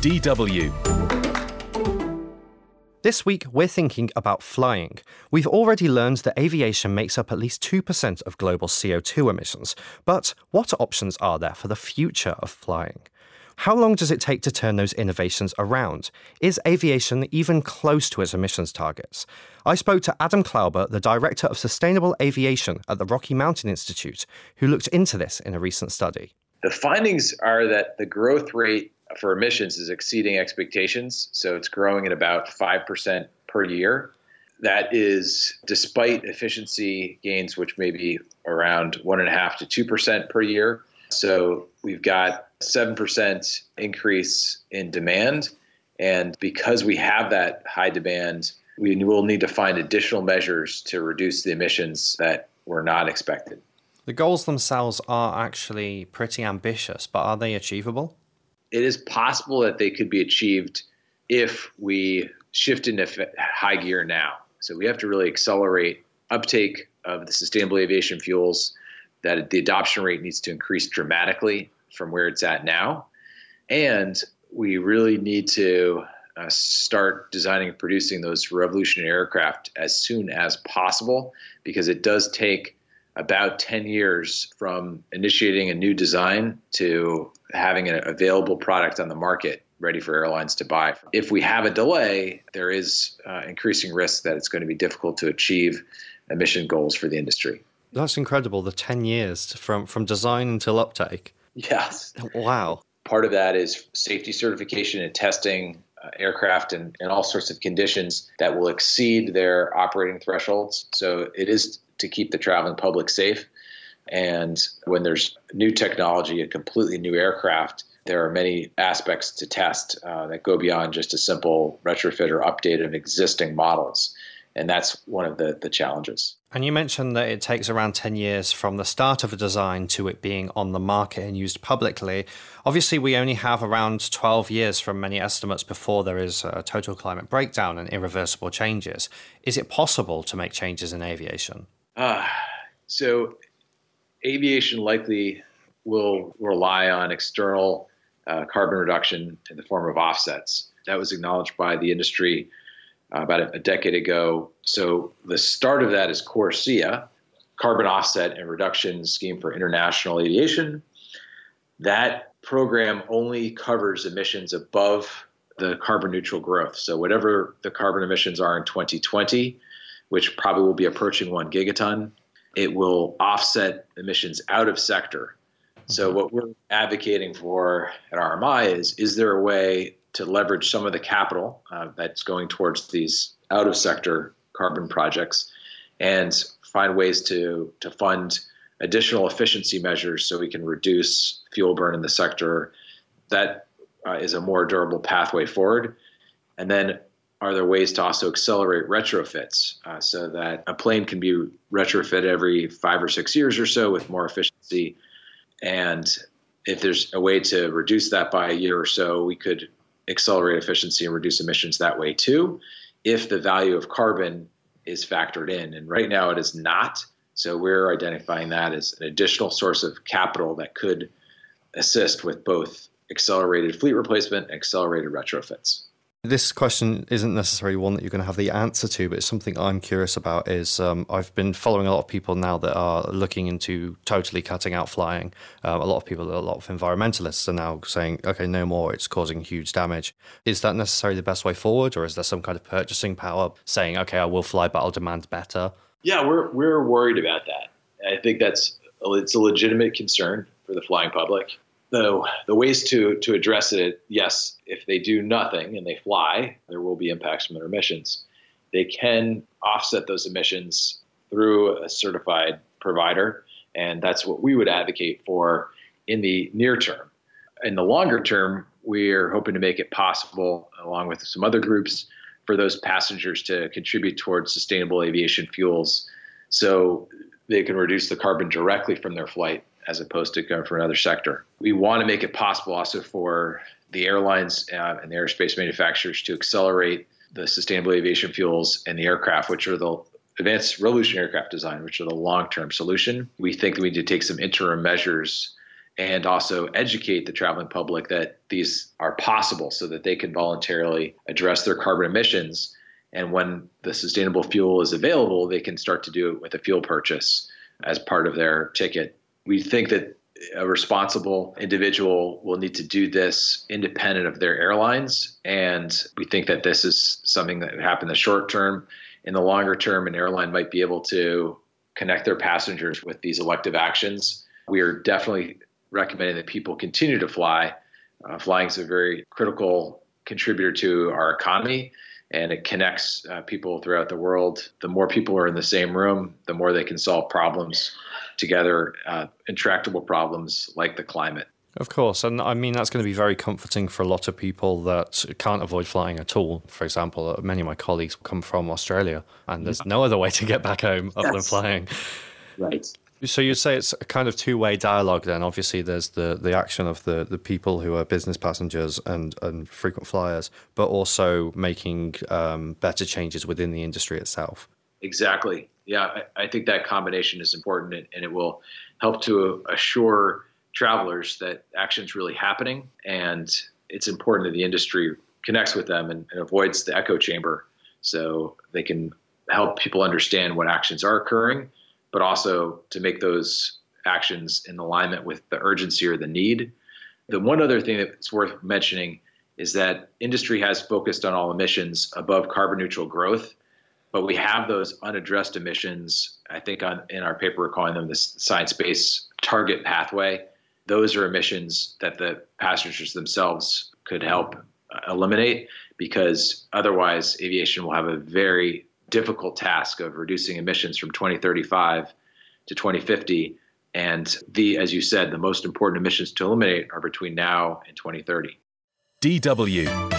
DW. This week, we're thinking about flying. We've already learned that aviation makes up at least 2% of global CO2 emissions. But what options are there for the future of flying? How long does it take to turn those innovations around? Is aviation even close to its emissions targets? I spoke to Adam Klauber, the Director of Sustainable Aviation at the Rocky Mountain Institute, who looked into this in a recent study. The findings are that the growth rate for emissions is exceeding expectations. So it's growing at about 5% per year. That is despite efficiency gains, which may be around 1.5% to 2% per year. So we've got 7% increase in demand. And because we have that high demand, we will need to find additional measures to reduce the emissions that were not expected. The goals themselves are actually pretty ambitious, but are they achievable? It is possible that they could be achieved if we shift into high gear now. So we have to really accelerate uptake of the sustainable aviation fuels, that the adoption rate needs to increase dramatically from where it's at now. And we really need to start designing and producing those revolutionary aircraft as soon as possible, because it does take about 10 years from initiating a new design to having an available product on the market ready for airlines to buy. If we have a delay, there is increasing risk that it's going to be difficult to achieve emission goals for the industry. That's incredible, the 10 years from design until uptake. Yes. Wow. Part of that is safety certification and testing aircraft in all sorts of conditions that will exceed their operating thresholds. So it is to keep the traveling public safe. And when there's new technology, a completely new aircraft, there are many aspects to test that go beyond just a simple retrofit or update of existing models. And that's one of the challenges. And you mentioned that it takes around 10 years from the start of a design to it being on the market and used publicly. Obviously, we only have around 12 years from many estimates before there is a total climate breakdown and irreversible changes. Is it possible to make changes in aviation? So aviation likely will rely on external carbon reduction in the form of offsets. That was acknowledged by the industry about a decade ago. So the start of that is CORSIA, Carbon Offset and Reduction Scheme for International Aviation. That program only covers emissions above the carbon neutral growth. So whatever the carbon emissions are in 2020, which probably will be approaching 1 gigaton, it will offset emissions out of sector. So what we're advocating for at RMI is there a way to leverage some of the capital that's going towards these out-of-sector carbon projects and find ways to fund additional efficiency measures so we can reduce fuel burn in the sector. That is a more durable pathway forward. And then are there ways to also accelerate retrofits so that a plane can be retrofit every 5 or 6 years or so with more efficiency? And if there's a way to reduce that by a year or so, we could accelerate efficiency and reduce emissions that way too, if the value of carbon is factored in. And right now it is not. So we're identifying that as an additional source of capital that could assist with both accelerated fleet replacement and accelerated retrofits. This question isn't necessarily one that you're going to have the answer to, but it's something I'm curious about is I've been following a lot of people now that are looking into totally cutting out flying. A lot of environmentalists are now saying, okay, no more, it's causing huge damage. Is that necessarily the best way forward, or is there some kind of purchasing power saying, okay, I will fly, but I'll demand better? Yeah, we're worried about that. I think it's a legitimate concern for the flying public. The ways to address it, yes, if they do nothing and they fly, there will be impacts from their emissions. They can offset those emissions through a certified provider, and that's what we would advocate for in the near term. In the longer term, we're hoping to make it possible, along with some other groups, for those passengers to contribute towards sustainable aviation fuels so they can reduce the carbon directly from their flight as opposed to going for another sector. We want to make it possible also for the airlines and the aerospace manufacturers to accelerate the sustainable aviation fuels and the aircraft, which are the advanced revolutionary aircraft design, which are the long-term solution. We think that we need to take some interim measures and also educate the traveling public that these are possible so that they can voluntarily address their carbon emissions. And when the sustainable fuel is available, they can start to do it with a fuel purchase as part of their ticket. We think that a responsible individual will need to do this independent of their airlines. And we think that this is something that would happen in the short term. In the longer term, an airline might be able to connect their passengers with these elective actions. We are definitely recommending that people continue to fly. Flying is a very critical contributor to our economy, and it connects people throughout the world. The more people are in the same room, the more they can solve problems together, intractable problems like the climate. Of course. And I mean, that's going to be very comforting for a lot of people that can't avoid flying at all. For example, many of my colleagues come from Australia, and there's no other way to get back home other than flying. Right. So you'd say it's a kind of two-way dialogue then. Obviously, there's the action of the people who are business passengers and frequent flyers, but also making better changes within the industry itself. Exactly. Yeah, I think that combination is important, and it will help to assure travelers that action is really happening, and it's important that the industry connects with them and avoids the echo chamber so they can help people understand what actions are occurring, but also to make those actions in alignment with the urgency or the need. The one other thing that's worth mentioning is that industry has focused on all emissions above carbon neutral growth, but we have those unaddressed emissions. I think in our paper, we're calling them the science-based target pathway. Those are emissions that the passengers themselves could help eliminate, because otherwise aviation will have a very difficult task of reducing emissions from 2035 to 2050. And as you said, the most important emissions to eliminate are between now and 2030. DW